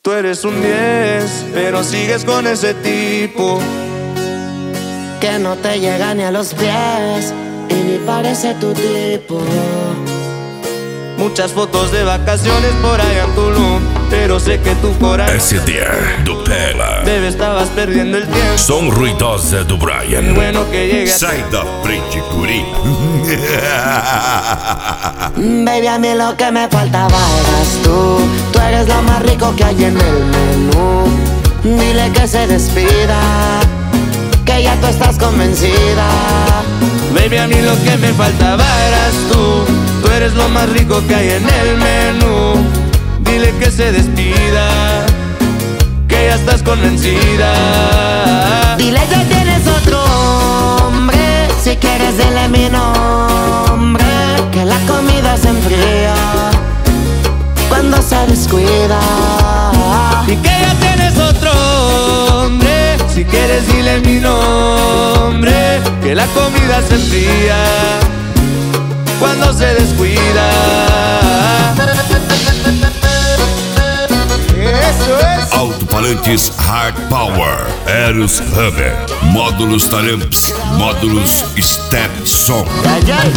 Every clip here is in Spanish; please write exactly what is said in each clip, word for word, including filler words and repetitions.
Tú eres un diez, pero sigues con ese tipo que no te llega ni a los pies y ni parece tu tipo. Muchas fotos de vacaciones por allá en Tulum, pero sé que tu coração S D do Pela. Bebê, estabas perdiendo el tiempo. Som ruidosa do Brian. Bueno que llegue. Sai da frente, guri. Baby, a mí lo que me faltaba eras tú. Tú eres lo más rico que hay en el menú. Dile que se despida, que ya tú estás convencida. Baby, a mí lo que me faltaba eras tú. Tú eres lo más rico que hay en el menú. Dile que se despida, que ya estás convencida. Dile que tienes otro hombre. Si quieres dile mi nombre, que la comida se enfría cuando se descuida. Y que ya tienes otro hombre. Si quieres dile mi nombre, que la comida se enfría cuando se descuida. Eso es. Alto-falantes Hard Power, Eros Hubber, módulos Talamps, módulos Step Som. Ay, ay.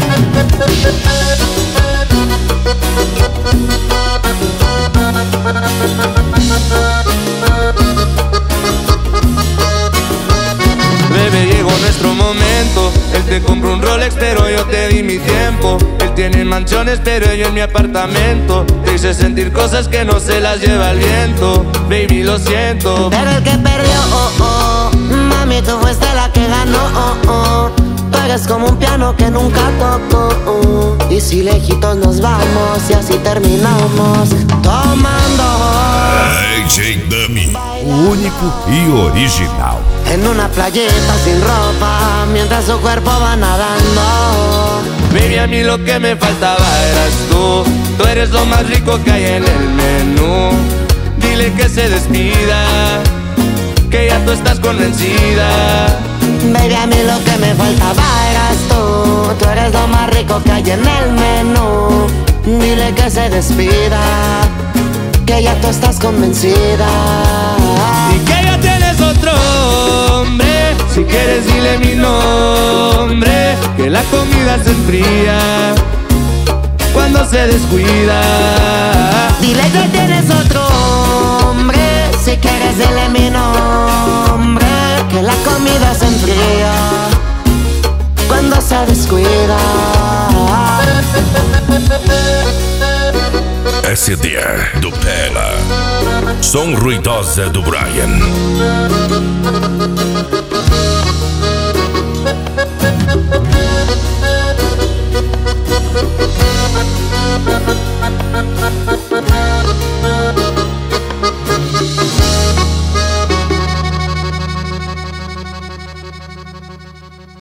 Bebé, llegó nuestro momento. Él te compró un Rolex, pero yo te di mi tiempo. Él tiene mansiones, pero yo en mi apartamento. Te hice sentir cosas que no se las lleva el viento. Baby, lo siento. Pero el que perdió, oh, oh. Mami, tú fuiste la que ganó, oh, oh. Tú eres como un piano que nunca tocó, oh. Y si lejitos nos vamos y así terminamos tomando D J Dummy, o único y original. en una playita sin ropa mientras su cuerpo va nadando. Baby, a mí lo que me faltaba eras tú. Tú eres lo más rico que hay en el menú. Dile que se despida, que ya tú estás convencida. Baby, a mí lo que me faltaba eras tú. Tú eres lo más rico que hay en el menú. Dile que se despida, que ya tú estás convencida. Y que ya tienes otro hombre. Si quieres dile mi nombre, que la comida se enfría cuando se descuida. Dile que tienes otro hombre. Si quieres dile mi nombre, que la comida se enfría cuando se descuida. S D do Pela. Som ruidosa do Brian.